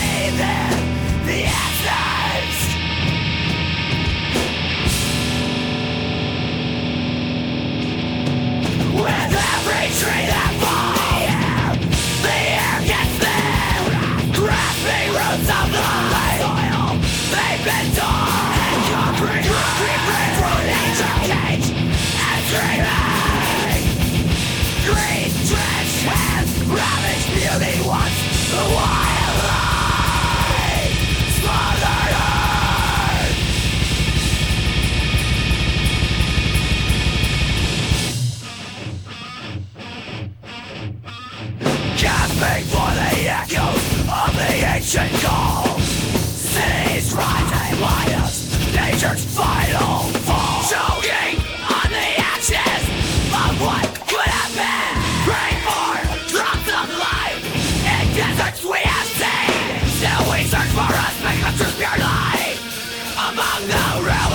breathe in the essence. With every tree that falls, the air gets thin. Grasping roots of the soil, they've been torn. And concrete roots through nature cage and dreaming. Green trench with ravaged beauty once the wildlife smothered earth. Gasping for the echoes of the ancient call. Cities rising lions, nature's final fall. Choking on the ashes of what could have been. Praying for drops of life in deserts we have seen. Still we search for a speck of truth pure life among the ruins.